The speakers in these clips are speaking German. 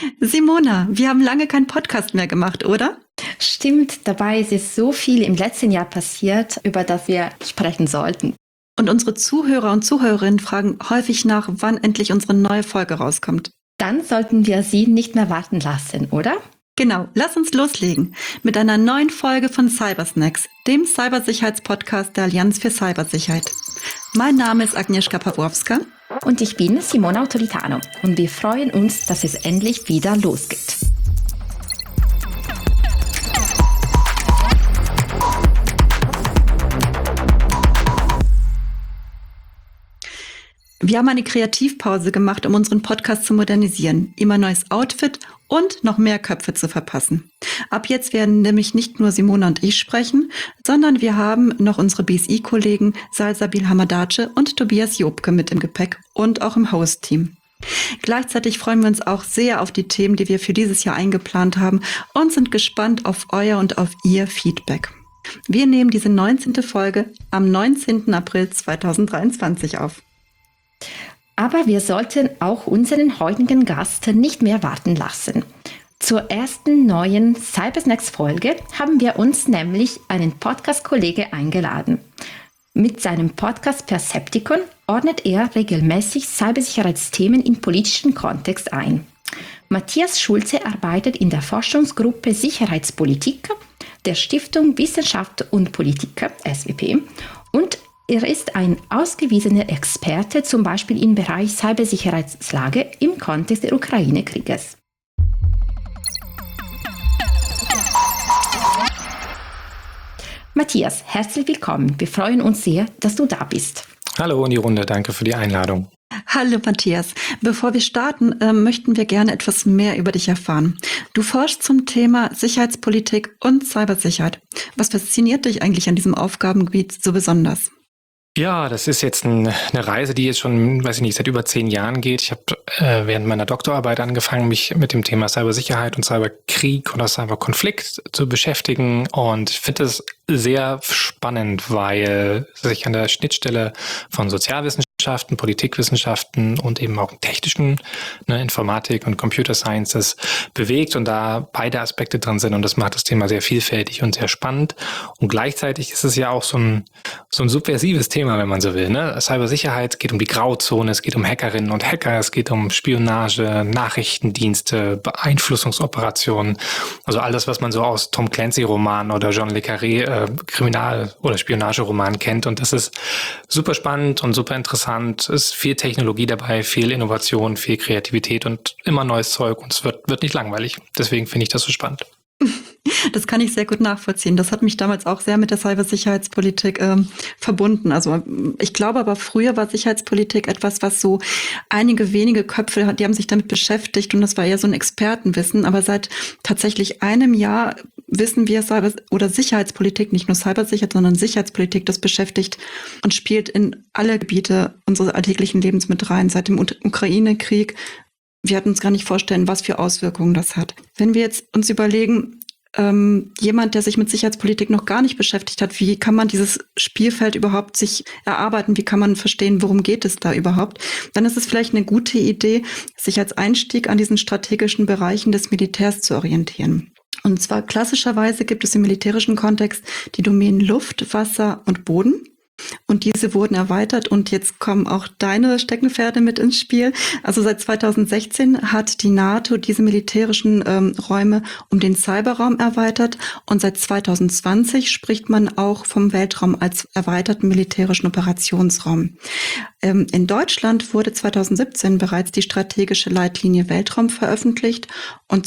Simona, wir haben lange keinen Podcast mehr gemacht, oder? Stimmt, dabei ist es so viel im letzten Jahr passiert, über das wir sprechen sollten. Und unsere Zuhörer und Zuhörerinnen fragen häufig nach, wann endlich unsere neue Folge rauskommt. Dann sollten wir sie nicht mehr warten lassen, oder? Genau, lass uns loslegen mit einer neuen Folge von Cybersnacks, dem Cybersicherheitspodcast der Allianz für Cybersicherheit. Mein Name ist Agnieszka Pawłowska. Und ich bin Simona Autoritano und wir freuen uns, dass es endlich wieder losgeht. Wir haben eine Kreativpause gemacht, um unseren Podcast zu modernisieren, ihm ein neues Outfit und noch mehr Köpfe zu verpassen. Ab jetzt werden nämlich nicht nur Simona und ich sprechen, sondern wir haben noch unsere BSI-Kollegen Salsabil Hamadace und Tobias Jobke mit im Gepäck und auch im Host-Team. Gleichzeitig freuen wir uns auch sehr auf die Themen, die wir für dieses Jahr eingeplant haben und sind gespannt auf euer und auf ihr Feedback. Wir nehmen diese 19. Folge am 19. April 2023 auf. Aber wir sollten auch unseren heutigen Gast nicht mehr warten lassen. Zur ersten neuen Cybersnacks-Folge haben wir uns nämlich einen Podcast-Kollege eingeladen. Mit seinem Podcast Percepticon ordnet er regelmäßig Cybersicherheitsthemen im politischen Kontext ein. Matthias Schulze arbeitet in der Forschungsgruppe Sicherheitspolitik der Stiftung Wissenschaft und Politik, SWP, und er ist ein ausgewiesener Experte, zum Beispiel im Bereich Cybersicherheitslage im Kontext des Ukraine-Krieges. Matthias, herzlich willkommen. Wir freuen uns sehr, dass du da bist. Hallo in die Runde, danke für die Einladung. Hallo Matthias, bevor wir starten, möchten wir gerne etwas mehr über dich erfahren. Du forschst zum Thema Sicherheitspolitik und Cybersicherheit. Was fasziniert dich eigentlich an diesem Aufgabengebiet so besonders? Ja, das ist jetzt eine Reise, die jetzt schon, weiß ich nicht, seit über 10 Jahren geht. Ich habe während meiner Doktorarbeit angefangen, mich mit dem Thema Cybersicherheit und Cyberkrieg oder Cyberkonflikt zu beschäftigen und finde es sehr spannend, weil sich an der Schnittstelle von Sozialwissenschaften, Politikwissenschaften und eben auch technischen, Informatik und Computer Sciences bewegt und da beide Aspekte drin sind und das macht das Thema sehr vielfältig und sehr spannend und gleichzeitig ist es ja auch so ein subversives Thema, wenn man so will. Cybersicherheit geht um die Grauzone, es geht um Hackerinnen und Hacker, es geht um Spionage, Nachrichtendienste, Beeinflussungsoperationen, also alles, was man so aus Tom Clancy-Romanen oder John le Carré Kriminal- oder Spionageromanen kennt und das ist super spannend und super interessant. Es ist viel Technologie dabei, viel Innovation, viel Kreativität und immer neues Zeug und es wird nicht langweilig. Deswegen finde ich das so spannend. Das kann ich sehr gut nachvollziehen. Das hat mich damals auch sehr mit der Cybersicherheitspolitik verbunden. Also ich glaube aber früher war Sicherheitspolitik etwas, was so einige wenige Köpfe, die haben sich damit beschäftigt und das war eher so ein Expertenwissen. Aber seit tatsächlich einem Jahr wissen wir oder Sicherheitspolitik, nicht nur Cybersicherheit, sondern Sicherheitspolitik, das beschäftigt und spielt in alle Gebiete unseres alltäglichen Lebens mit rein. Seit dem Ukraine-Krieg, wir hatten uns gar nicht vorstellen, was für Auswirkungen das hat. Wenn wir jetzt uns überlegen, jemand, der sich mit Sicherheitspolitik noch gar nicht beschäftigt hat, wie kann man dieses Spielfeld überhaupt sich erarbeiten, wie kann man verstehen, worum geht es da überhaupt, dann ist es vielleicht eine gute Idee, sich als Einstieg an diesen strategischen Bereichen des Militärs zu orientieren. Und zwar klassischerweise gibt es im militärischen Kontext die Domänen Luft, Wasser und Boden. Und diese wurden erweitert und jetzt kommen auch deine Steckenpferde mit ins Spiel. Also seit 2016 hat die NATO diese militärischen Räume um den Cyberraum erweitert und seit 2020 spricht man auch vom Weltraum als erweiterten militärischen Operationsraum. In Deutschland wurde 2017 bereits die strategische Leitlinie Weltraum veröffentlicht und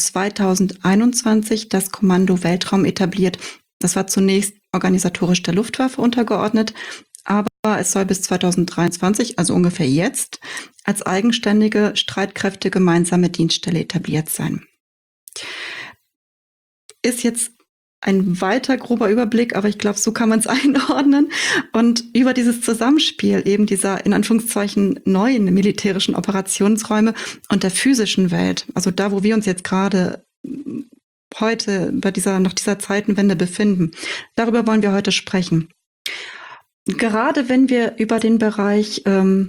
2021 das Kommando Weltraum etabliert. Das war zunächst organisatorisch der Luftwaffe untergeordnet, aber es soll bis 2023, also ungefähr jetzt, als eigenständige, streitkräftige gemeinsame Dienststelle etabliert sein. Ist jetzt ein weiter grober Überblick, aber ich glaube, so kann man es einordnen. Und über dieses Zusammenspiel eben dieser in Anführungszeichen neuen militärischen Operationsräume und der physischen Welt, also da, wo wir uns jetzt gerade heute nach dieser Zeitenwende befinden. Darüber wollen wir heute sprechen. Gerade wenn wir über den Bereich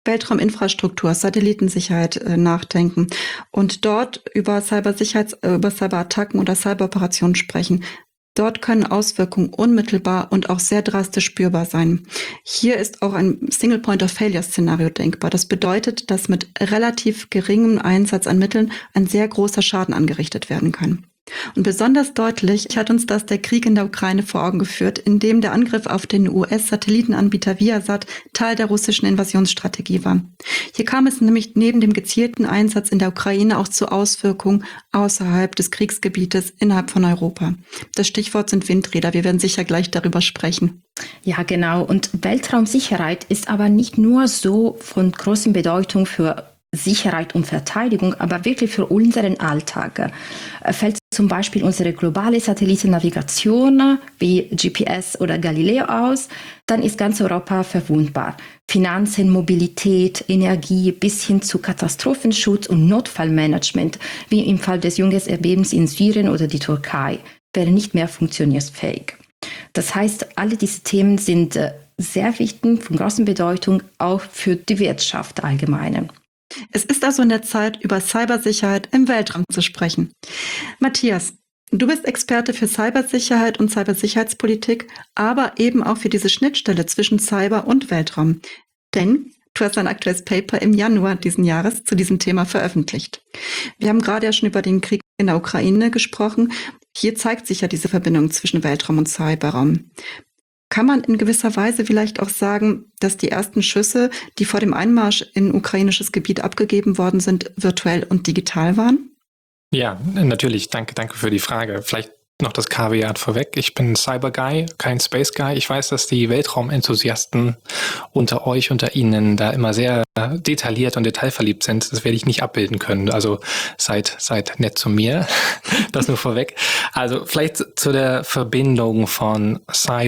Weltrauminfrastruktur, Satellitensicherheit nachdenken und dort über über Cyberattacken oder Cyberoperationen sprechen. Dort können Auswirkungen unmittelbar und auch sehr drastisch spürbar sein. Hier ist auch ein Single-Point-of-Failure-Szenario denkbar. Das bedeutet, dass mit relativ geringem Einsatz an Mitteln ein sehr großer Schaden angerichtet werden kann. Und besonders deutlich hat uns das der Krieg in der Ukraine vor Augen geführt, in dem der Angriff auf den US-Satellitenanbieter Viasat Teil der russischen Invasionsstrategie war. Hier kam es nämlich neben dem gezielten Einsatz in der Ukraine auch zu Auswirkungen außerhalb des Kriegsgebietes innerhalb von Europa. Das Stichwort sind Windräder. Wir werden sicher gleich darüber sprechen. Ja, genau. Und Weltraumsicherheit ist aber nicht nur so von großer Bedeutung für Sicherheit und Verteidigung, aber wirklich für unseren Alltag. Fällt zum Beispiel unsere globale Satellitennavigation wie GPS oder Galileo aus, dann ist ganz Europa verwundbar. Finanzen, Mobilität, Energie bis hin zu Katastrophenschutz und Notfallmanagement, wie im Fall des Jungfernerdbebens in Syrien oder die Türkei, wäre nicht mehr funktionsfähig. Das heißt, alle diese Themen sind sehr wichtig, von großer Bedeutung, auch für die Wirtschaft allgemein. Es ist also in der Zeit, über Cybersicherheit im Weltraum zu sprechen. Matthias, du bist Experte für Cybersicherheit und Cybersicherheitspolitik, aber eben auch für diese Schnittstelle zwischen Cyber und Weltraum. Denn du hast ein aktuelles Paper im Januar diesen Jahres zu diesem Thema veröffentlicht. Wir haben gerade ja schon über den Krieg in der Ukraine gesprochen. Hier zeigt sich ja diese Verbindung zwischen Weltraum und Cyberraum. Kann man in gewisser Weise vielleicht auch sagen, dass die ersten Schüsse, die vor dem Einmarsch in ukrainisches Gebiet abgegeben worden sind, virtuell und digital waren? Ja, natürlich. Danke für die Frage. Vielleicht noch das Kaviar vorweg. Ich bin Cyber Guy, kein Space Guy. Ich weiß, dass die Weltraumenthusiasten unter Ihnen da immer sehr detailliert und detailverliebt sind. Das werde ich nicht abbilden können. Also seid nett zu mir. Das nur vorweg. Also vielleicht zu der Verbindung von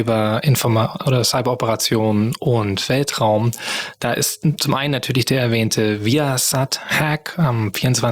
Cyberoperationen und Weltraum. Da ist zum einen natürlich der erwähnte Viasat-Hack am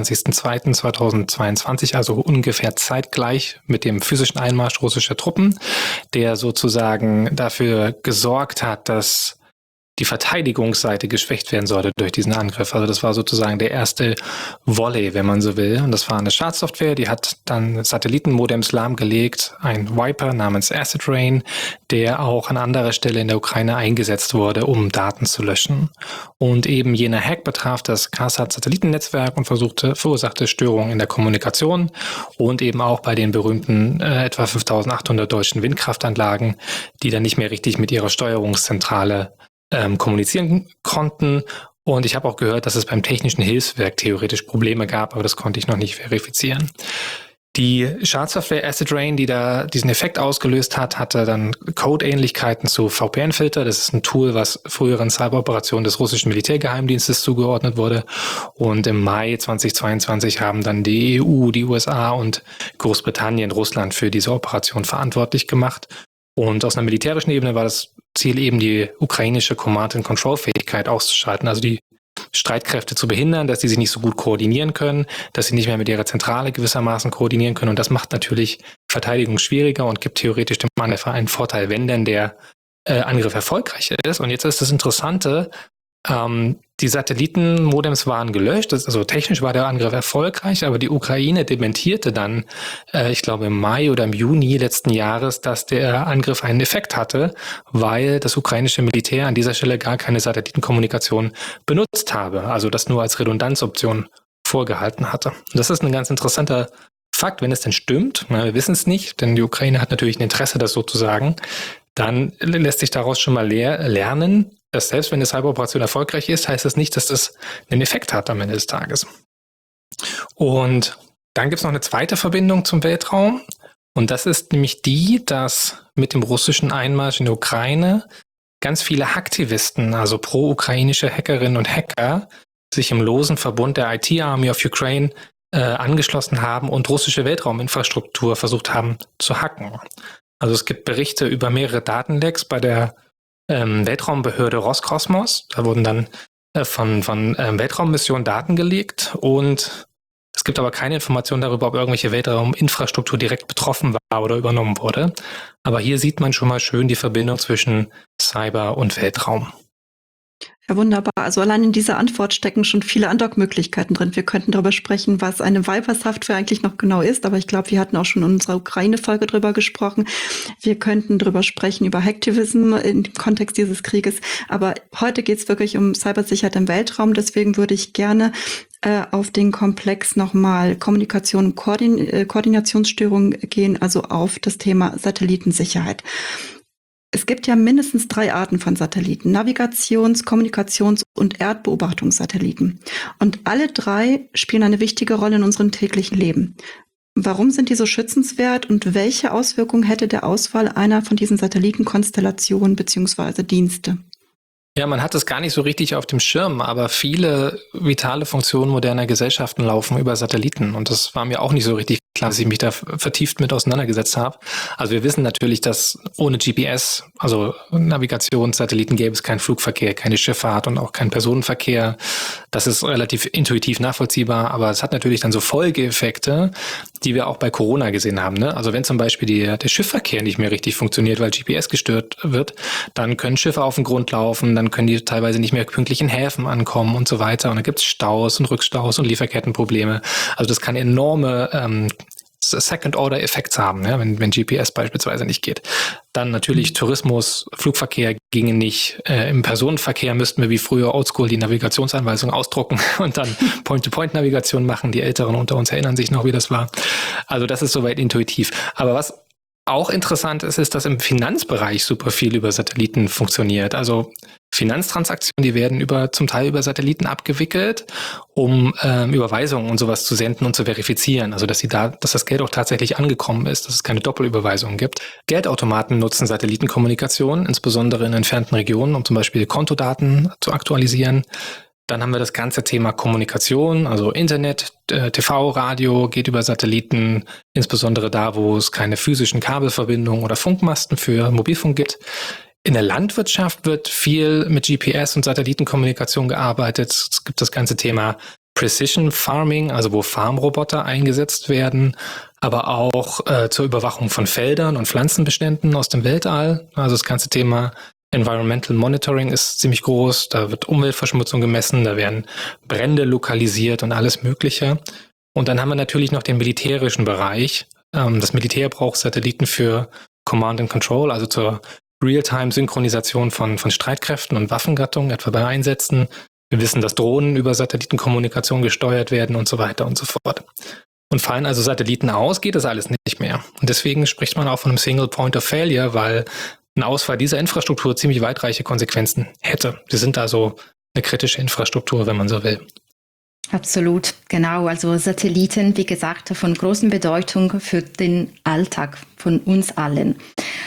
24.02.2022, also ungefähr zeitgleich mit dem physischen Einmarsch russischer Truppen, der sozusagen dafür gesorgt hat, dass die Verteidigungsseite geschwächt werden sollte durch diesen Angriff. Also das war sozusagen der erste Volley, wenn man so will. Und das war eine Schadsoftware, die hat dann Satellitenmodems lahmgelegt, ein Viper namens Acid Rain, der auch an anderer Stelle in der Ukraine eingesetzt wurde, um Daten zu löschen. Und eben jener Hack betraf das Kasat-Satellitennetzwerk und verursachte Störungen in der Kommunikation und eben auch bei den berühmten etwa 5.800 deutschen Windkraftanlagen, die dann nicht mehr richtig mit ihrer Steuerungszentrale kommunizieren konnten. Und ich habe auch gehört, dass es beim technischen Hilfswerk theoretisch Probleme gab, aber das konnte ich noch nicht verifizieren. Die Schadsoftware Acid Rain, die da diesen Effekt ausgelöst hat, hatte dann Code-Ähnlichkeiten zu VPN-Filter. Das ist ein Tool, was früheren Cyberoperationen des russischen Militärgeheimdienstes zugeordnet wurde. Und im Mai 2022 haben dann die EU, die USA und Großbritannien Russland für diese Operation verantwortlich gemacht. Und aus einer militärischen Ebene war das Ziel eben, die ukrainische Command-and-Control-Fähigkeit auszuschalten, also die Streitkräfte zu behindern, dass die sich nicht so gut koordinieren können, dass sie nicht mehr mit ihrer Zentrale gewissermaßen koordinieren können. Und das macht natürlich Verteidigung schwieriger und gibt theoretisch dem Angreifer einen Vorteil, wenn denn der Angriff erfolgreich ist. Und jetzt ist das Interessante, die Satellitenmodems waren gelöscht, also technisch war der Angriff erfolgreich, aber die Ukraine dementierte dann, ich glaube im Mai oder im Juni letzten Jahres, dass der Angriff einen Effekt hatte, weil das ukrainische Militär an dieser Stelle gar keine Satellitenkommunikation benutzt habe, also das nur als Redundanzoption vorgehalten hatte. Und das ist ein ganz interessanter Fakt, wenn es denn stimmt. Wir wissen es nicht, denn die Ukraine hat natürlich ein Interesse, das so zu sagen. Dann lässt sich daraus schon mal lernen, dass selbst wenn eine Cyberoperation erfolgreich ist, heißt das nicht, dass das einen Effekt hat am Ende des Tages. Und dann gibt es noch eine zweite Verbindung zum Weltraum. Und das ist nämlich die, dass mit dem russischen Einmarsch in der Ukraine ganz viele Hacktivisten, also pro-ukrainische Hackerinnen und Hacker, sich im losen Verbund der IT Army of Ukraine angeschlossen haben und russische Weltrauminfrastruktur versucht haben zu hacken. Also es gibt Berichte über mehrere Datenlecks bei der Weltraumbehörde Roskosmos. Da wurden dann von Weltraummissionen Daten gelegt und es gibt aber keine Information darüber, ob irgendwelche Weltrauminfrastruktur direkt betroffen war oder übernommen wurde. Aber hier sieht man schon mal schön die Verbindung zwischen Cyber und Weltraum. Ja, wunderbar. Also allein in dieser Antwort stecken schon viele Andockmöglichkeiten drin. Wir könnten darüber sprechen, was eine Viper-Software eigentlich noch genau ist, aber ich glaube, wir hatten auch schon in unserer Ukraine-Folge drüber gesprochen. Wir könnten drüber sprechen, über Hacktivism im Kontext dieses Krieges, aber heute geht es wirklich um Cybersicherheit im Weltraum. Deswegen würde ich gerne auf den Komplex nochmal Kommunikation und Koordinationsstörungen gehen, also auf das Thema Satellitensicherheit. Es gibt ja mindestens 3 Arten von Satelliten: Navigations-, Kommunikations- und Erdbeobachtungssatelliten. Und alle 3 spielen eine wichtige Rolle in unserem täglichen Leben. Warum sind die so schützenswert und welche Auswirkungen hätte der Auswahl einer von diesen Satellitenkonstellationen bzw. Dienste? Ja, man hat es gar nicht so richtig auf dem Schirm, aber viele vitale Funktionen moderner Gesellschaften laufen über Satelliten. Und das war mir auch nicht so richtig klar, dass ich mich da vertieft mit auseinandergesetzt habe. Also wir wissen natürlich, dass ohne GPS, also Navigationssatelliten, gäbe es keinen Flugverkehr, keine Schifffahrt und auch keinen Personenverkehr. Das ist relativ intuitiv nachvollziehbar, aber es hat natürlich dann so Folgeeffekte, die wir auch bei Corona gesehen haben. Ne? Also wenn zum Beispiel der Schiffverkehr nicht mehr richtig funktioniert, weil GPS gestört wird, dann können Schiffe auf den Grund laufen, dann können die teilweise nicht mehr pünktlich in Häfen ankommen und so weiter. Und dann gibt es Staus und Rückstaus und Lieferkettenprobleme. Also das kann enorme Second-Order-Effekte haben, ja, wenn GPS beispielsweise nicht geht. Dann natürlich Tourismus, Flugverkehr ginge nicht. Im Personenverkehr müssten wir wie früher oldschool die Navigationsanweisung ausdrucken und dann Point-to-Point-Navigation machen. Die Älteren unter uns erinnern sich noch, wie das war. Also das ist soweit intuitiv. Aber was auch interessant ist, dass im Finanzbereich super viel über Satelliten funktioniert. Also Finanztransaktionen, die werden zum Teil über Satelliten abgewickelt, um Überweisungen und sowas zu senden und zu verifizieren. Also dass das Geld auch tatsächlich angekommen ist, dass es keine Doppelüberweisungen gibt. Geldautomaten nutzen Satellitenkommunikation, insbesondere in entfernten Regionen, um zum Beispiel Kontodaten zu aktualisieren. Dann haben wir das ganze Thema Kommunikation, also Internet, TV, Radio geht über Satelliten, insbesondere da, wo es keine physischen Kabelverbindungen oder Funkmasten für Mobilfunk gibt. In der Landwirtschaft wird viel mit GPS und Satellitenkommunikation gearbeitet. Es gibt das ganze Thema Precision Farming, also wo Farmroboter eingesetzt werden, aber auch zur Überwachung von Feldern und Pflanzenbeständen aus dem Weltall. Also das ganze Thema Environmental Monitoring ist ziemlich groß, da wird Umweltverschmutzung gemessen, da werden Brände lokalisiert und alles Mögliche. Und dann haben wir natürlich noch den militärischen Bereich. Das Militär braucht Satelliten für Command and Control, also zur Realtime-Synchronisation von Streitkräften und Waffengattungen, etwa bei Einsätzen. Wir wissen, dass Drohnen über Satellitenkommunikation gesteuert werden und so weiter und so fort. Und fallen also Satelliten aus, geht das alles nicht mehr. Und deswegen spricht man auch von einem Single Point of Failure, weil ein Ausfall dieser Infrastruktur ziemlich weitreiche Konsequenzen hätte. Sie sind also eine kritische Infrastruktur, wenn man so will. Absolut, genau. Also Satelliten, wie gesagt, von großer Bedeutung für den Alltag von uns allen.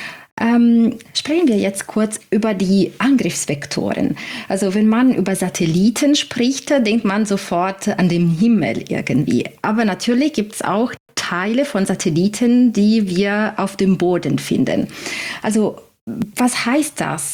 Sprechen wir jetzt kurz über die Angriffsvektoren. Also wenn man über Satelliten spricht, denkt man sofort an den Himmel irgendwie. Aber natürlich gibt es auch Teile von Satelliten, die wir auf dem Boden finden. Also was heißt das?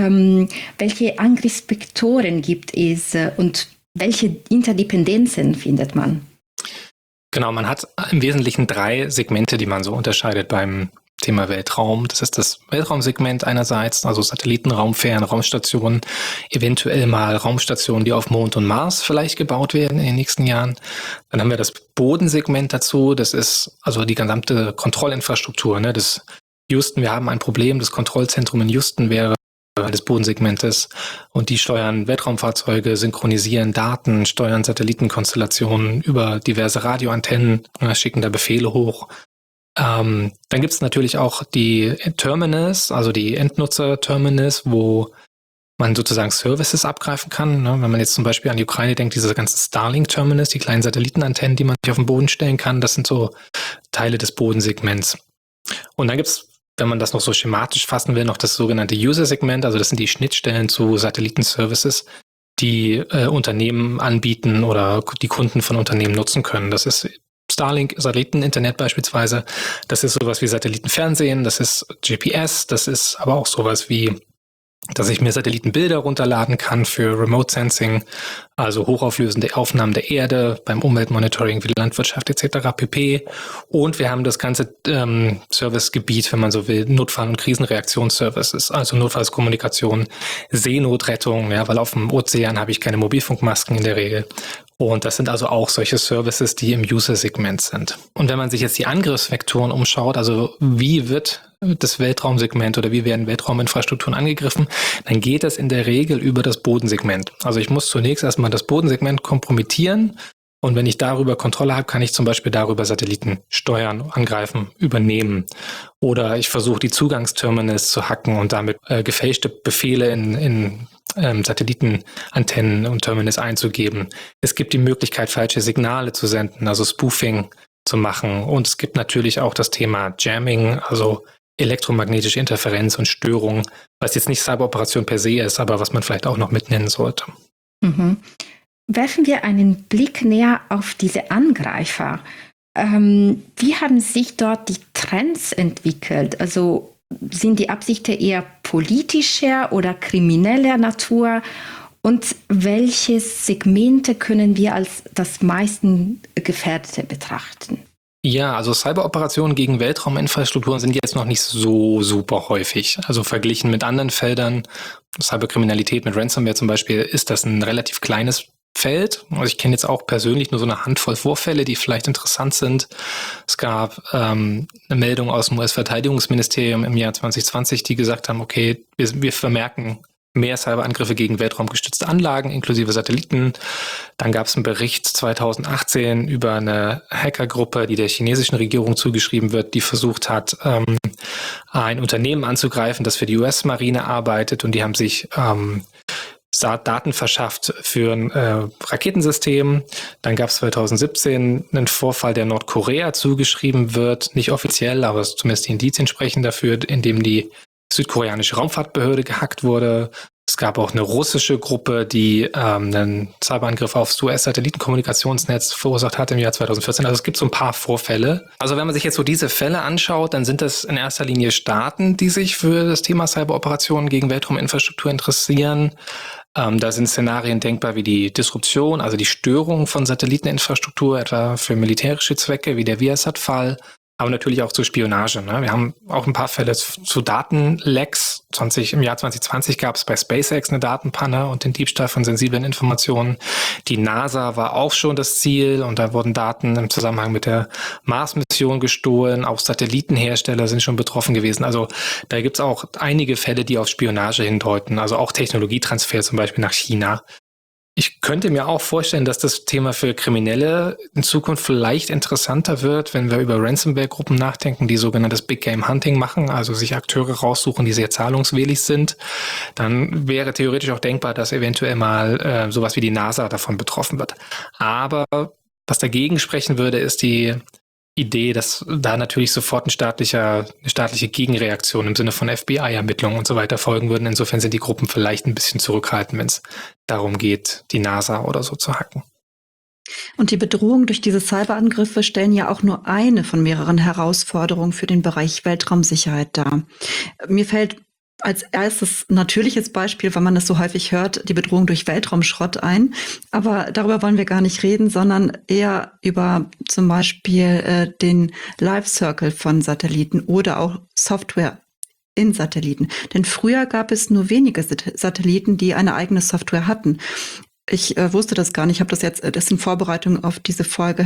Welche Angriffsvektoren gibt es und welche Interdependenzen findet man? Genau, man hat im Wesentlichen 3 Segmente, die man so unterscheidet beim Thema Weltraum. Das ist das Weltraumsegment einerseits, also Satelliten, Raumfähren, Raumstationen, eventuell mal Raumstationen, die auf Mond und Mars vielleicht gebaut werden in den nächsten Jahren. Dann haben wir das Bodensegment dazu, das ist also die gesamte Kontrollinfrastruktur, ne, das Houston, wir haben ein Problem, das Kontrollzentrum in Houston wäre des Bodensegmentes und die steuern Weltraumfahrzeuge, synchronisieren Daten, steuern Satellitenkonstellationen über diverse Radioantennen, schicken da Befehle hoch. Dann gibt es natürlich auch die Terminals, also die Endnutzer-Terminals, wo man sozusagen Services abgreifen kann. Ne? Wenn man jetzt zum Beispiel an die Ukraine denkt, diese ganzen Starlink-Terminals, die kleinen Satellitenantennen, die man sich auf den Boden stellen kann, das sind so Teile des Bodensegments. Und dann gibt es, wenn man das noch so schematisch fassen will, noch das sogenannte User-Segment, also das sind die Schnittstellen zu Satellitenservices, die Unternehmen anbieten oder die Kunden von Unternehmen nutzen können. Das ist Starlink, Satelliteninternet beispielsweise, das ist sowas wie Satellitenfernsehen, das ist GPS, das ist aber auch sowas wie dass ich mir Satellitenbilder runterladen kann für Remote Sensing, also hochauflösende Aufnahmen der Erde beim Umweltmonitoring für die Landwirtschaft etc. pp. Und wir haben das ganze Servicegebiet, wenn man so will, Notfall- und Krisenreaktionsservices, also Notfallskommunikation, Seenotrettung, ja, weil auf dem Ozean habe ich keine Mobilfunkmasken in der Regel. Und das sind also auch solche Services, die im User-Segment sind. Und wenn man sich jetzt die Angriffsvektoren umschaut, also wie wird das Weltraumsegment oder wie werden Weltrauminfrastrukturen angegriffen, dann geht das in der Regel über das Bodensegment. Also ich muss zunächst erstmal das Bodensegment kompromittieren und wenn ich darüber Kontrolle habe, kann ich zum Beispiel darüber Satelliten steuern, angreifen, übernehmen. Oder ich versuche die Zugangsterminals zu hacken und damit gefälschte Befehle in Satellitenantennen und Terminals einzugeben. Es gibt die Möglichkeit, falsche Signale zu senden, also Spoofing zu machen. Und es gibt natürlich auch das Thema Jamming, also elektromagnetische Interferenz und Störung, was jetzt nicht Cyberoperation per se ist, aber was man vielleicht auch noch mitnennen sollte. Mhm. Werfen wir einen Blick näher auf diese Angreifer. Wie haben sich dort die Trends entwickelt? Also sind die Absichten eher politischer oder krimineller Natur? Und welche Segmente können wir als das meisten Gefährdete betrachten? Ja, also Cyberoperationen gegen Weltrauminfrastrukturen sind jetzt noch nicht so super häufig. Also verglichen mit anderen Feldern, Cyberkriminalität mit Ransomware zum Beispiel, ist das ein relativ kleines Feld. Also ich kenne jetzt auch persönlich nur so eine Handvoll Vorfälle, die vielleicht interessant sind. Es gab eine Meldung aus dem US-Verteidigungsministerium im Jahr 2020, die gesagt haben, okay, wir vermerken mehr Cyberangriffe gegen weltraumgestützte Anlagen, inklusive Satelliten. Dann gab es einen Bericht 2018 über eine Hackergruppe, die der chinesischen Regierung zugeschrieben wird, die versucht hat, ein Unternehmen anzugreifen, das für die US-Marine arbeitet, und die haben sich Daten verschafft für ein Raketensystem. Dann gab es 2017 einen Vorfall, der Nordkorea zugeschrieben wird, nicht offiziell, aber zumindest die Indizien sprechen dafür, in dem die südkoreanische Raumfahrtbehörde gehackt wurde. Es gab auch eine russische Gruppe, die einen Cyberangriff aufs US-Satellitenkommunikationsnetz verursacht hat im Jahr 2014. Also es gibt so ein paar Vorfälle. Also wenn man sich jetzt so diese Fälle anschaut, dann sind das in erster Linie Staaten, die sich für das Thema Cyberoperationen gegen Weltrauminfrastruktur interessieren. Da sind Szenarien denkbar wie die Disruption, also die Störung von Satelliteninfrastruktur, etwa für militärische Zwecke, wie der Viasat-Fall, aber natürlich auch zur Spionage. Ne? Wir haben auch ein paar Fälle zu Datenlecks. Im Jahr 2020 gab es bei SpaceX eine Datenpanne und den Diebstahl von sensiblen Informationen. Die NASA war auch schon das Ziel und da wurden Daten im Zusammenhang mit der Mars-Mission gestohlen. Auch Satellitenhersteller sind schon betroffen gewesen. Also da gibt es auch einige Fälle, die auf Spionage hindeuten. Also auch Technologietransfer zum Beispiel nach China. Ich könnte mir auch vorstellen, dass das Thema für Kriminelle in Zukunft vielleicht interessanter wird, wenn wir über Ransomware-Gruppen nachdenken, die sogenanntes Big Game Hunting machen, also sich Akteure raussuchen, die sehr zahlungswillig sind. Dann wäre theoretisch auch denkbar, dass eventuell mal sowas wie die NASA davon betroffen wird. Aber was dagegen sprechen würde, ist die Idee, dass da natürlich sofort eine staatliche Gegenreaktion im Sinne von FBI-Ermittlungen und so weiter folgen würden. Insofern sind die Gruppen vielleicht ein bisschen zurückhaltend, wenn es darum geht, die NASA oder so zu hacken. Und die Bedrohung durch diese Cyberangriffe stellen ja auch nur eine von mehreren Herausforderungen für den Bereich Weltraumsicherheit dar. Mir fällt als erstes natürliches Beispiel, weil man das so häufig hört, die Bedrohung durch Weltraumschrott ein. Aber darüber wollen wir gar nicht reden, sondern eher über zum Beispiel den Life-Circle von Satelliten oder auch Software in Satelliten. Denn früher gab es nur wenige Satelliten, die eine eigene Software hatten. Ich wusste das gar nicht. Ich habe das in Vorbereitung auf diese Folge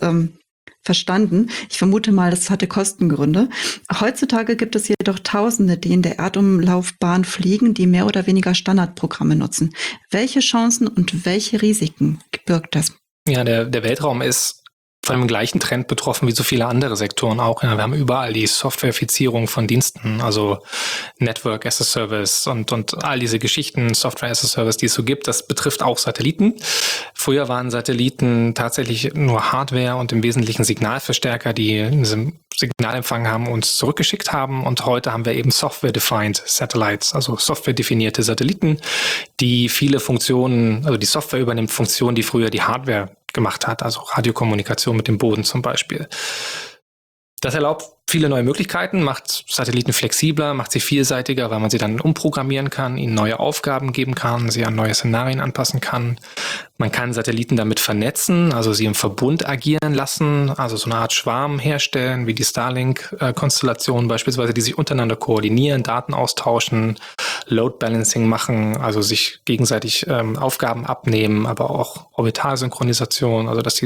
verstanden. Ich vermute mal, das hatte Kostengründe. Heutzutage gibt es jedoch Tausende, die in der Erdumlaufbahn fliegen, die mehr oder weniger Standardprogramme nutzen. Welche Chancen und welche Risiken birgt das? Ja, der Weltraum ist von dem gleichen Trend betroffen wie so viele andere Sektoren auch. Ja, wir haben überall die Softwarefizierung von Diensten, also Network as a Service und all diese Geschichten, Software as a Service, die es so gibt. Das betrifft auch Satelliten. Früher waren Satelliten tatsächlich nur Hardware und im Wesentlichen Signalverstärker, die einen Signalempfang haben, uns zurückgeschickt haben. Und heute haben wir eben Software-Defined Satellites, also software-definierte Satelliten, die viele Funktionen, also die Software übernimmt Funktionen, die früher die Hardware gemacht hat, also Radiokommunikation mit dem Boden zum Beispiel. Das erlaubt viele neue Möglichkeiten, macht Satelliten flexibler, macht sie vielseitiger, weil man sie dann umprogrammieren kann, ihnen neue Aufgaben geben kann, sie an neue Szenarien anpassen kann. Man kann Satelliten damit vernetzen, also sie im Verbund agieren lassen, also so eine Art Schwarm herstellen, wie die Starlink-Konstellation beispielsweise, die sich untereinander koordinieren, Daten austauschen, Load Balancing machen, also sich gegenseitig Aufgaben abnehmen, aber auch Orbitalsynchronisation, also dass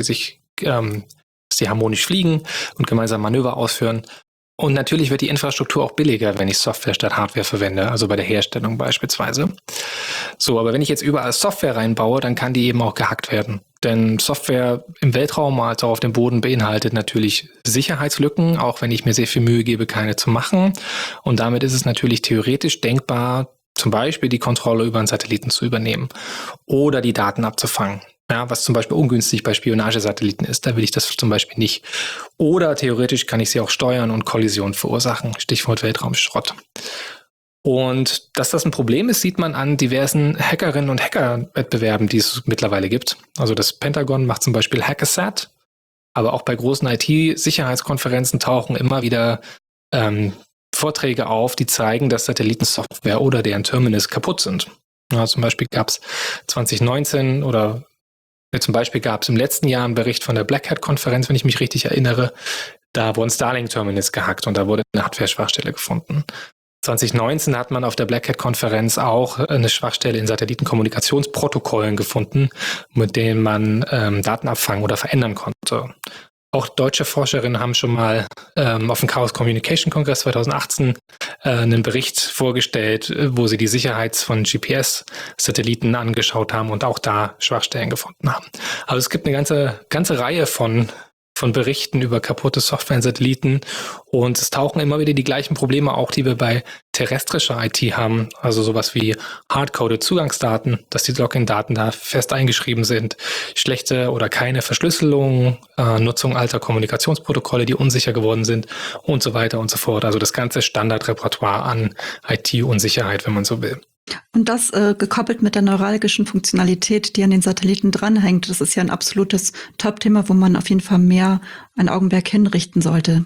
sie harmonisch fliegen und gemeinsam Manöver ausführen. Und natürlich wird die Infrastruktur auch billiger, wenn ich Software statt Hardware verwende, also bei der Herstellung beispielsweise. So, aber wenn ich jetzt überall Software reinbaue, dann kann die eben auch gehackt werden. Denn Software im Weltraum als auch auf dem Boden beinhaltet natürlich Sicherheitslücken, auch wenn ich mir sehr viel Mühe gebe, keine zu machen. Und damit ist es natürlich theoretisch denkbar, zum Beispiel die Kontrolle über einen Satelliten zu übernehmen oder die Daten abzufangen. Ja, was zum Beispiel ungünstig bei Spionagesatelliten ist, da will ich das zum Beispiel nicht. Oder theoretisch kann ich sie auch steuern und Kollisionen verursachen. Stichwort Weltraumschrott. Und dass das ein Problem ist, sieht man an diversen Hackerinnen und Hacker-Wettbewerben, die es mittlerweile gibt. Also das Pentagon macht zum Beispiel Hackasat, aber auch bei großen IT-Sicherheitskonferenzen tauchen immer wieder Vorträge auf, die zeigen, dass Satellitensoftware oder deren Terminals kaputt sind. Ja, zum Beispiel gab es 2019 zum Beispiel gab es im letzten Jahr einen Bericht von der Black Hat-Konferenz, wenn ich mich richtig erinnere. Da wurden Starlink-Terminals gehackt und da wurde eine Hardware-Schwachstelle gefunden. 2019 hat man auf der Black Hat-Konferenz auch eine Schwachstelle in Satellitenkommunikationsprotokollen gefunden, mit denen man Daten abfangen oder verändern konnte. Auch deutsche Forscherinnen haben schon mal auf dem Chaos Communication Kongress 2018 einen Bericht vorgestellt, wo sie die Sicherheit von GPS-Satelliten angeschaut haben und auch da Schwachstellen gefunden haben. Also es gibt eine ganze Reihe von Berichten über kaputte Software in Satelliten und es tauchen immer wieder die gleichen Probleme auch, die wir bei terrestrischer IT haben, also sowas wie hardcoded Zugangsdaten, dass die Login-Daten da fest eingeschrieben sind, schlechte oder keine Verschlüsselung, Nutzung alter Kommunikationsprotokolle, die unsicher geworden sind und so weiter und so fort. Also das ganze Standardrepertoire an IT-Unsicherheit, wenn man so will. Und das gekoppelt mit der neuralgischen Funktionalität, die an den Satelliten dranhängt, das ist ja ein absolutes Top-Thema, wo man auf jeden Fall mehr ein Augenmerk hinrichten sollte.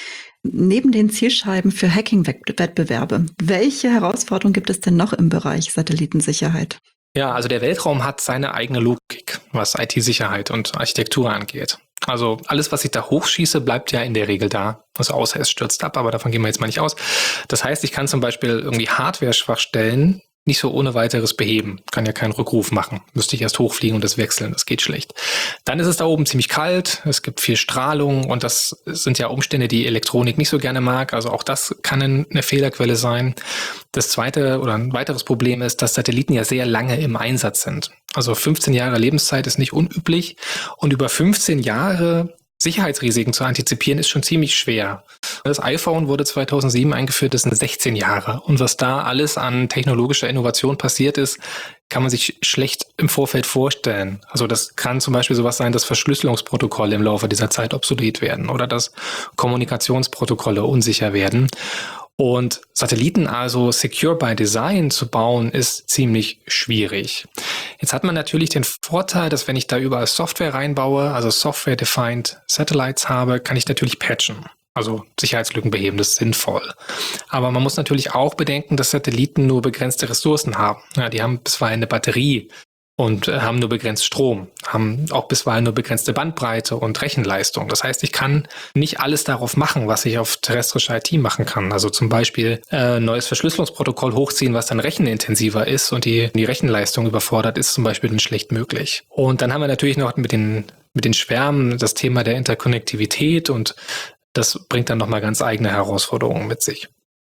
Neben den Zielscheiben für Hacking-Wettbewerbe, welche Herausforderungen gibt es denn noch im Bereich Satellitensicherheit? Ja, also der Weltraum hat seine eigene Logik, was IT-Sicherheit und Architektur angeht. Also alles, was ich da hochschieße, bleibt ja in der Regel da. Also außer es stürzt ab, aber davon gehen wir jetzt mal nicht aus. Das heißt, ich kann zum Beispiel irgendwie Hardware-Schwachstellen nicht so ohne weiteres beheben. Kann ja keinen Rückruf machen. Müsste ich erst hochfliegen und das wechseln. Das geht schlecht. Dann ist es da oben ziemlich kalt. Es gibt viel Strahlung und das sind ja Umstände, die Elektronik nicht so gerne mag. Also auch das kann eine Fehlerquelle sein. Das zweite oder ein weiteres Problem ist, dass Satelliten ja sehr lange im Einsatz sind. Also 15 Jahre Lebenszeit ist nicht unüblich und über 15 Jahre Sicherheitsrisiken zu antizipieren, ist schon ziemlich schwer. Das iPhone wurde 2007 eingeführt, das sind 16 Jahre. Und was da alles an technologischer Innovation passiert ist, kann man sich schlecht im Vorfeld vorstellen. Also das kann zum Beispiel sowas sein, dass Verschlüsselungsprotokolle im Laufe dieser Zeit obsolet werden oder dass Kommunikationsprotokolle unsicher werden. Und Satelliten also secure by design zu bauen, ist ziemlich schwierig. Jetzt hat man natürlich den Vorteil, dass wenn ich da überall Software reinbaue, also Software-defined Satellites habe, kann ich natürlich patchen. Also Sicherheitslücken beheben, das ist sinnvoll. Aber man muss natürlich auch bedenken, dass Satelliten nur begrenzte Ressourcen haben. Ja, die haben bisweilen eine Batterie und haben nur begrenzt Strom, haben auch bisweilen nur begrenzte Bandbreite und Rechenleistung. Das heißt, ich kann nicht alles darauf machen, was ich auf terrestrischer IT machen kann. Also zum Beispiel neues Verschlüsselungsprotokoll hochziehen, was dann rechenintensiver ist und die Rechenleistung überfordert, ist zum Beispiel dann schlecht möglich. Und dann haben wir natürlich noch mit den Schwärmen das Thema der Interkonnektivität und das bringt dann nochmal ganz eigene Herausforderungen mit sich.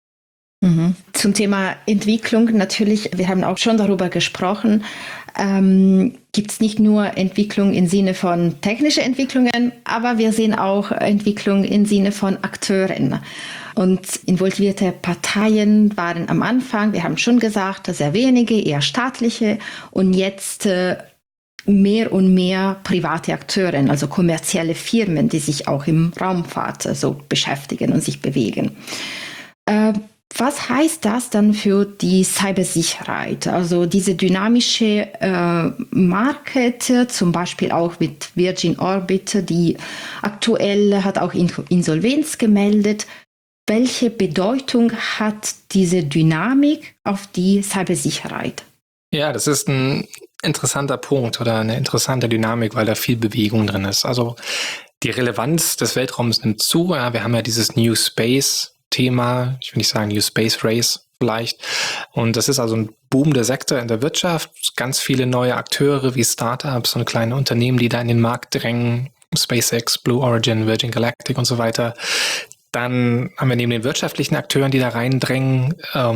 Zum Thema Entwicklung natürlich, wir haben auch schon darüber gesprochen, gibt es nicht nur Entwicklung im Sinne von technische Entwicklungen, aber wir sehen auch Entwicklung im Sinne von Akteuren. Und involvierte Parteien waren am Anfang, wir haben schon gesagt, sehr wenige, eher staatliche und jetzt mehr und mehr private Akteure, also kommerzielle Firmen, die sich auch im Raumfahrt so beschäftigen und sich bewegen. Was heißt das dann für die Cybersicherheit? Also diese dynamische Market, zum Beispiel auch mit Virgin Orbit, die aktuell hat auch Insolvenz gemeldet. Welche Bedeutung hat diese Dynamik auf die Cybersicherheit? Ja, das ist ein interessanter Punkt oder eine interessante Dynamik, weil da viel Bewegung drin ist. Also die Relevanz des Weltraums nimmt zu. Ja, wir haben ja dieses New Space-Thema, ich will nicht sagen New Space Race vielleicht. Und das ist also ein boomender Sektor in der Wirtschaft. Ganz viele neue Akteure wie Startups und kleine Unternehmen, die da in den Markt drängen. SpaceX, Blue Origin, Virgin Galactic und so weiter. Dann haben wir neben den wirtschaftlichen Akteuren, die da reindrängen,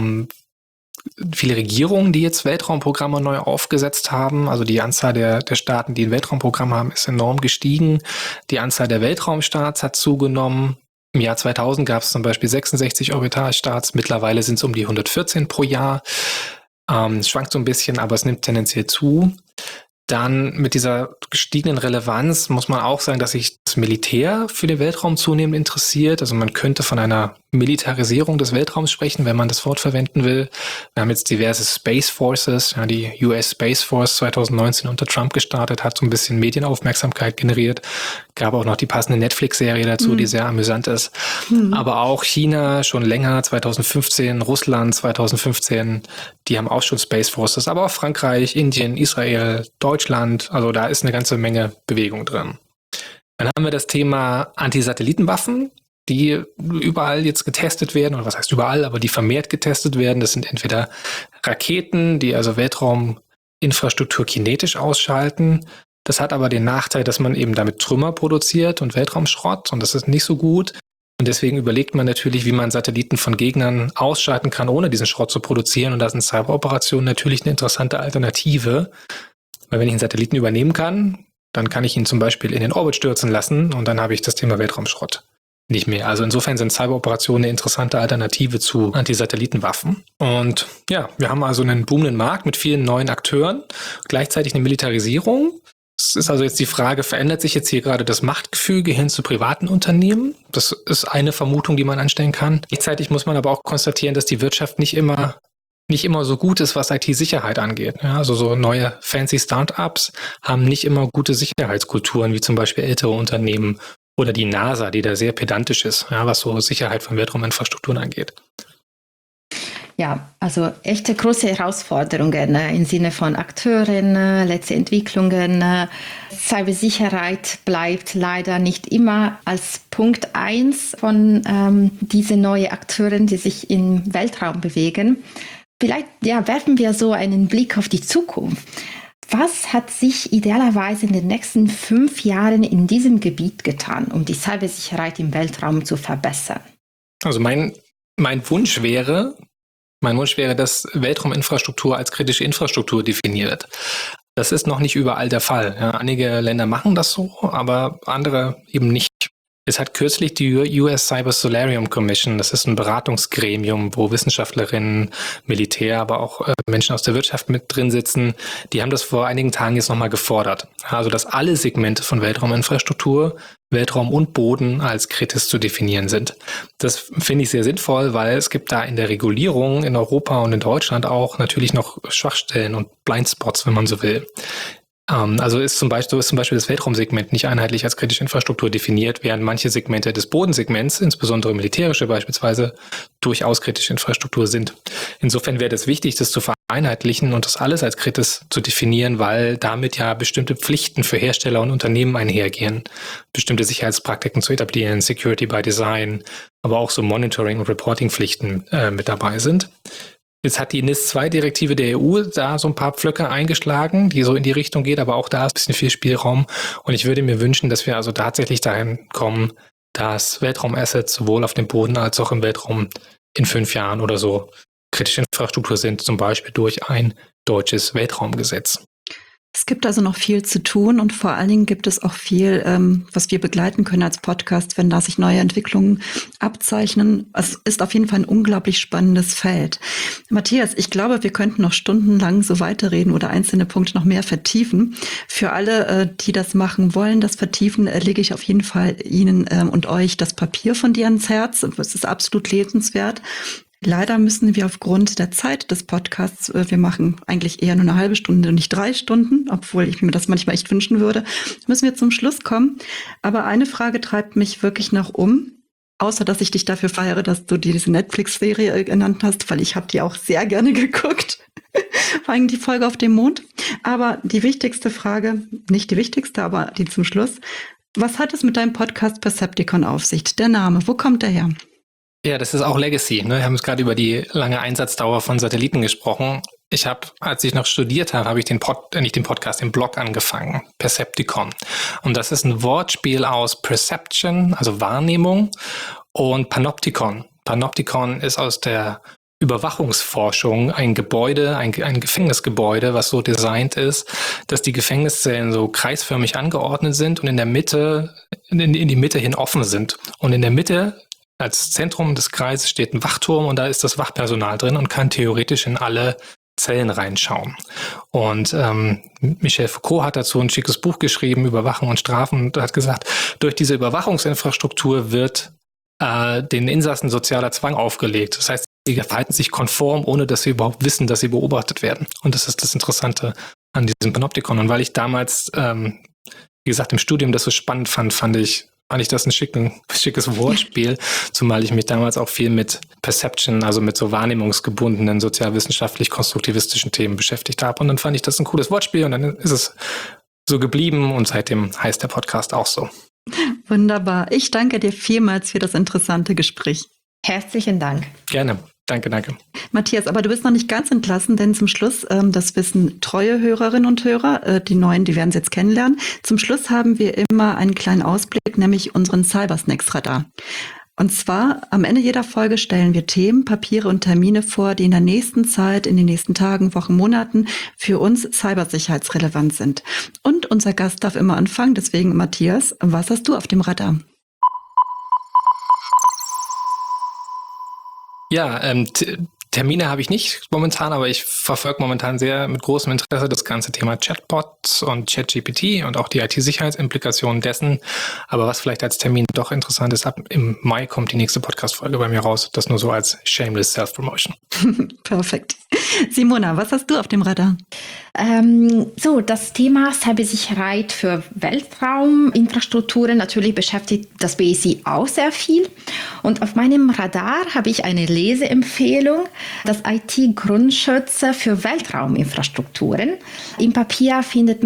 viele Regierungen, die jetzt Weltraumprogramme neu aufgesetzt haben. Also die Anzahl der Staaten, die ein Weltraumprogramm haben, ist enorm gestiegen. Die Anzahl der Weltraumstarts hat zugenommen. Im Jahr 2000 gab es zum Beispiel 66 Orbitalstarts. Mittlerweile sind es um die 114 pro Jahr. Es schwankt so ein bisschen, aber es nimmt tendenziell zu. Dann mit dieser gestiegenen Relevanz muss man auch sagen, dass sich das Militär für den Weltraum zunehmend interessiert. Also man könnte von einer Militarisierung des Weltraums sprechen, wenn man das Wort verwenden will. Wir haben jetzt diverse Space Forces, ja, die US Space Force 2019 unter Trump gestartet, hat so ein bisschen Medienaufmerksamkeit generiert. Gab auch noch die passende Netflix-Serie dazu, die sehr amüsant ist. Aber auch China schon länger, 2015, Russland 2015, die haben auch schon Space Forces, aber auch Frankreich, Indien, Israel, Deutschland, also da ist eine ganze Menge Bewegung drin. Dann haben wir das Thema Anti-Satellitenwaffen, die überall jetzt getestet werden, oder was heißt überall, aber die vermehrt getestet werden. Das sind entweder Raketen, die also Weltrauminfrastruktur kinetisch ausschalten. Das hat aber den Nachteil, dass man eben damit Trümmer produziert und Weltraumschrott, und das ist nicht so gut. Und deswegen überlegt man natürlich, wie man Satelliten von Gegnern ausschalten kann, ohne diesen Schrott zu produzieren. Und da sind Cyberoperationen natürlich eine interessante Alternative. Weil wenn ich einen Satelliten übernehmen kann, dann kann ich ihn zum Beispiel in den Orbit stürzen lassen und dann habe ich das Thema Weltraumschrott nicht mehr. Also insofern sind Cyberoperationen eine interessante Alternative zu Anti-Satellitenwaffen. Und ja, wir haben also einen boomenden Markt mit vielen neuen Akteuren, gleichzeitig eine Militarisierung. Es ist also jetzt die Frage, verändert sich jetzt hier gerade das Machtgefüge hin zu privaten Unternehmen? Das ist eine Vermutung, die man anstellen kann. Gleichzeitig muss man aber auch konstatieren, dass die Wirtschaft nicht immer so gut ist, was IT-Sicherheit angeht. Ja, also so neue fancy Startups haben nicht immer gute Sicherheitskulturen, wie zum Beispiel ältere Unternehmen oder die NASA, die da sehr pedantisch ist, ja, was so Sicherheit von Weltrauminfrastrukturen angeht. Ja, also echte große Herausforderungen im Sinne von Akteuren, letzte Entwicklungen. Cybersicherheit bleibt leider nicht immer als Punkt 1 von diesen neuen Akteuren, die sich im Weltraum bewegen. Vielleicht werfen wir so einen Blick auf die Zukunft. Was hat sich idealerweise in den nächsten 5 Jahren in diesem Gebiet getan, um die Cybersicherheit im Weltraum zu verbessern? Also mein Wunsch wäre, dass Weltrauminfrastruktur als kritische Infrastruktur definiert wird. Das ist noch nicht überall der Fall. Ja, einige Länder machen das so, aber andere eben nicht. Es hat kürzlich die US Cyber Solarium Commission, das ist ein Beratungsgremium, wo Wissenschaftlerinnen, Militär, aber auch Menschen aus der Wirtschaft mit drin sitzen, die haben das vor einigen Tagen jetzt nochmal gefordert. Also, dass alle Segmente von Weltrauminfrastruktur, Weltraum und Boden als kritisch zu definieren sind. Das finde ich sehr sinnvoll, weil es gibt da in der Regulierung in Europa und in Deutschland auch natürlich noch Schwachstellen und Blindspots, wenn man so will. Also ist zum Beispiel das Weltraumsegment nicht einheitlich als kritische Infrastruktur definiert, während manche Segmente des Bodensegments, insbesondere militärische beispielsweise, durchaus kritische Infrastruktur sind. Insofern wäre es wichtig, das zu vereinheitlichen und das alles als kritisch zu definieren, weil damit ja bestimmte Pflichten für Hersteller und Unternehmen einhergehen, bestimmte Sicherheitspraktiken zu etablieren, Security by Design, aber auch so Monitoring- und Reporting-Pflichten mit dabei sind. Jetzt hat die NIS-2-Direktive der EU da so ein paar Pflöcke eingeschlagen, die so in die Richtung geht, aber auch da ist ein bisschen viel Spielraum. Und ich würde mir wünschen, dass wir also tatsächlich dahin kommen, dass Weltraumassets sowohl auf dem Boden als auch im Weltraum in 5 Jahren oder so kritische Infrastruktur sind, zum Beispiel durch ein deutsches Weltraumgesetz. Es gibt also noch viel zu tun und vor allen Dingen gibt es auch viel, was wir begleiten können als Podcast, wenn da sich neue Entwicklungen abzeichnen. Es ist auf jeden Fall ein unglaublich spannendes Feld. Matthias, ich glaube, wir könnten noch stundenlang so weiterreden oder einzelne Punkte noch mehr vertiefen. Für alle, die das machen wollen, das vertiefen, lege ich auf jeden Fall Ihnen und euch das Papier von dir ans Herz. Es ist absolut lesenswert. Leider müssen wir aufgrund der Zeit des Podcasts, wir machen eigentlich eher nur eine halbe Stunde und nicht 3 Stunden, obwohl ich mir das manchmal echt wünschen würde, müssen wir zum Schluss kommen. Aber eine Frage treibt mich wirklich noch um. Außer, dass ich dich dafür feiere, dass du dir diese Netflix-Serie genannt hast, weil ich habe die auch sehr gerne geguckt. Vor allem die Folge auf dem Mond. Aber die wichtigste Frage, nicht die wichtigste, aber die zum Schluss. Was hat es mit deinem Podcast Percepticon auf sich? Der Name, wo kommt der her? Ja, das ist auch Legacy. Ne? Wir haben jetzt gerade über die lange Einsatzdauer von Satelliten gesprochen. Ich habe, als ich noch studiert habe, den Blog angefangen, Percepticon. Und das ist ein Wortspiel aus Perception, also Wahrnehmung, und Panopticon. Panopticon ist aus der Überwachungsforschung ein Gebäude, ein Gefängnisgebäude, was so designt ist, dass die Gefängniszellen so kreisförmig angeordnet sind und in der Mitte, in die Mitte hin offen sind. Und in der Mitte als Zentrum des Kreises steht ein Wachturm und da ist das Wachpersonal drin und kann theoretisch in alle Zellen reinschauen. Und Michel Foucault hat dazu ein schickes Buch geschrieben, Überwachung und Strafen, und hat gesagt, durch diese Überwachungsinfrastruktur wird den Insassen sozialer Zwang aufgelegt. Das heißt, sie verhalten sich konform, ohne dass sie überhaupt wissen, dass sie beobachtet werden. Und das ist das Interessante an diesem Panopticon. Und weil ich damals, wie gesagt, im Studium das so spannend fand ich das ein schickes Wortspiel, zumal ich mich damals auch viel mit Perception, also mit so wahrnehmungsgebundenen, sozialwissenschaftlich-konstruktivistischen Themen beschäftigt habe. Und dann fand ich das ein cooles Wortspiel und dann ist es so geblieben und seitdem heißt der Podcast auch so. Wunderbar. Ich danke dir vielmals für das interessante Gespräch. Herzlichen Dank. Gerne. Danke. Matthias, aber du bist noch nicht ganz entlassen, denn zum Schluss, das wissen treue Hörerinnen und Hörer, die Neuen, die werden es jetzt kennenlernen. Zum Schluss haben wir immer einen kleinen Ausblick, nämlich unseren Cybersnacks-Radar. Und zwar am Ende jeder Folge stellen wir Themen, Papiere und Termine vor, die in der nächsten Zeit, in den nächsten Tagen, Wochen, Monaten für uns cybersicherheitsrelevant sind. Und unser Gast darf immer anfangen, deswegen Matthias, was hast du auf dem Radar? Ja, Termine habe ich nicht momentan, aber ich verfolge momentan sehr mit großem Interesse das ganze Thema Chatbots und ChatGPT und auch die IT-Sicherheitsimplikationen dessen. Aber was vielleicht als Termin doch interessant ist, im Mai kommt die nächste Podcast-Folge bei mir raus. Das nur so als shameless Self-Promotion. Perfekt. Simona, was hast du auf dem Radar? Das Thema Cybersicherheit für Weltrauminfrastrukturen natürlich beschäftigt das BSI auch sehr viel. Und auf meinem Radar habe ich eine Leseempfehlung, das IT-Grundschutz für Weltrauminfrastrukturen. Im Papier findet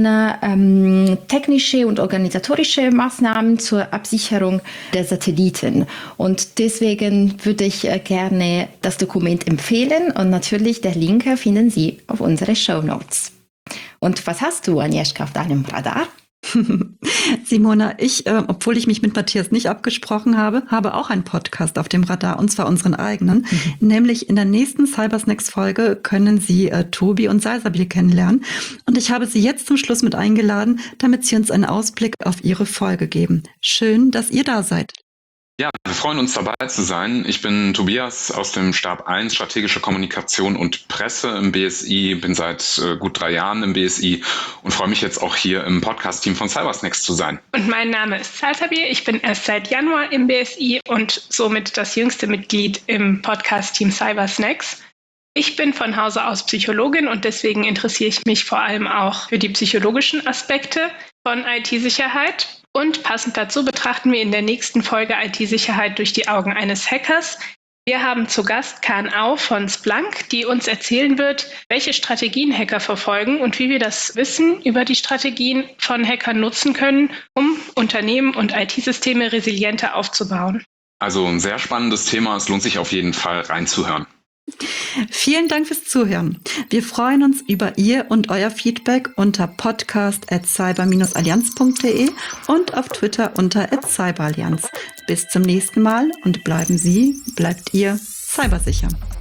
man technische und organisatorische Maßnahmen zur Absicherung der Satelliten. Und deswegen würde ich gerne das Dokument empfehlen und natürlich der Link finden Sie auf unsere Shownotes. Und was hast du, Agnieszka, auf deinem Radar? Simona, obwohl ich mich mit Matthias nicht abgesprochen habe auch einen Podcast auf dem Radar, und zwar unseren eigenen. Nämlich in der nächsten Cybersnacks-Folge können Sie Tobi und Salsabil kennenlernen. Und ich habe Sie jetzt zum Schluss mit eingeladen, damit Sie uns einen Ausblick auf Ihre Folge geben. Schön, dass ihr da seid. Ja, wir freuen uns, dabei zu sein. Ich bin Tobias aus dem Stab 1 Strategische Kommunikation und Presse im BSI, bin seit gut 3 Jahren im BSI und freue mich jetzt auch hier im Podcast-Team von Cybersnacks zu sein. Und mein Name ist Salsabil. Ich bin erst seit Januar im BSI und somit das jüngste Mitglied im Podcast-Team Cybersnacks. Ich bin von Hause aus Psychologin und deswegen interessiere ich mich vor allem auch für die psychologischen Aspekte von IT-Sicherheit. Und passend dazu betrachten wir in der nächsten Folge IT-Sicherheit durch die Augen eines Hackers. Wir haben zu Gast Kaan Au von Splunk, die uns erzählen wird, welche Strategien Hacker verfolgen und wie wir das Wissen über die Strategien von Hackern nutzen können, um Unternehmen und IT-Systeme resilienter aufzubauen. Also ein sehr spannendes Thema, es lohnt sich auf jeden Fall reinzuhören. Vielen Dank fürs Zuhören. Wir freuen uns über Ihr und euer Feedback unter podcast@cyber-allianz.de und auf Twitter unter @cyberallianz. Bis zum nächsten Mal und bleibt ihr cybersicher.